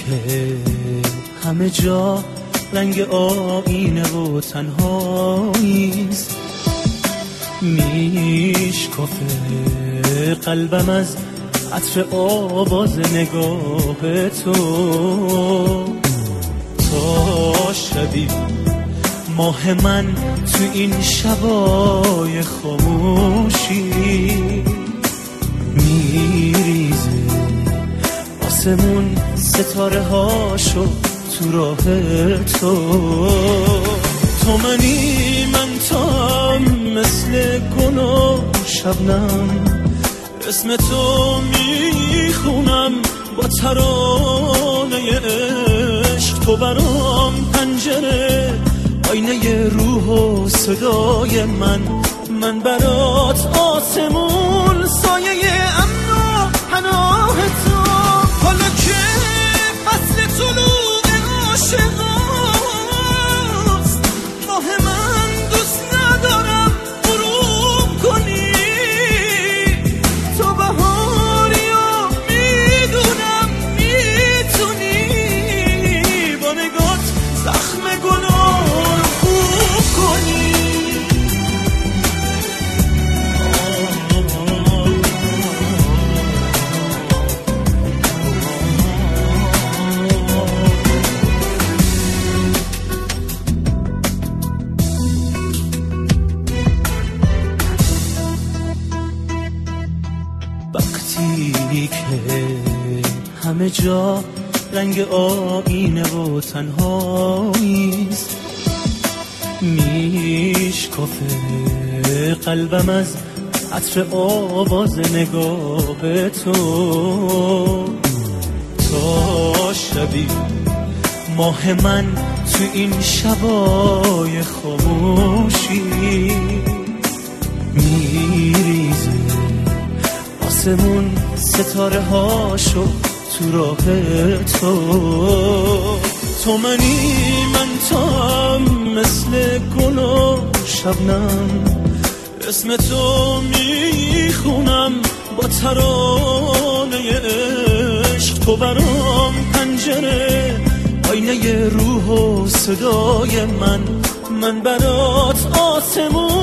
که همه جا رنگ آینه و تنهاییست، میشکافه قلبم از عطر آواز نگاه تو. تا شبی ماه من تو این شبای خاموشی میریزه آسمون ستاره هاشو تو راه تو. تو منی من تام مثل گل و شبنم، اسم تو میخونم با ترانه عشق. تو برام پنجره آینه روح و صدای من برات آسمون سایه امن و پناه تو. حالا که فصل طلوع عاشقاست، ماه من دوست ندارم غروب کنی. تو بهاری و میدونم میتونی با نگات زخم گلو رو خوب کنی. وقتی که همه جا رنگ آینه و تنهاییست، میشکافه قلبم از عطر آواز نگاه تو. تا شبی ماه من تو این شبای خاموشی میریزه آسمون ستاره هاشو تو راه تو. تو منی من تام مثل گل و شبنم، اسم تو میخونم با ترانه عشق. تو برام پنجره آینه روح و صدای من برات آسمون